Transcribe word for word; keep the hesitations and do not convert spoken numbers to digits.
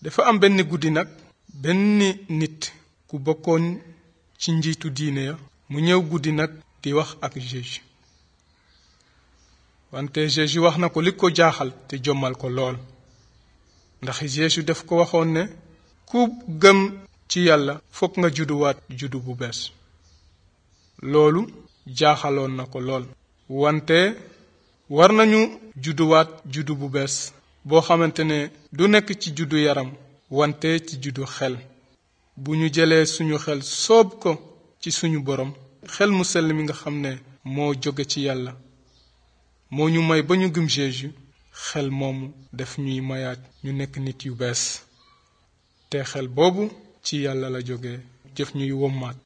dafa am benn guddi nag benn nit ku bokkoon ci njiitu diine ya mu ñëw guddi nag di wax ak Jésus wante Jésus wax na ko li ko jaaxal te jommal ko lool ndax Jésus daf ko waxoon ne ku gëm ci yàlla fokk nga judduwaat juddu bu bees loolu jaaxaloon na ko lool wante war nañu judduwaat juddu bu bees boo xamante ne du nekk ci juddu yaram wante ci juddu xel bu ñu jëlee suñu xel soob ko ci suñu borom xel mu sell mi nga xam ne moo jóge ci yàlla moo ñu may ba ñu gëm Jésus xel moomu def ñuy mayaat ñu nekk nit yu bees te xel boobu ci yàlla la jóge jëf ñuy wommaat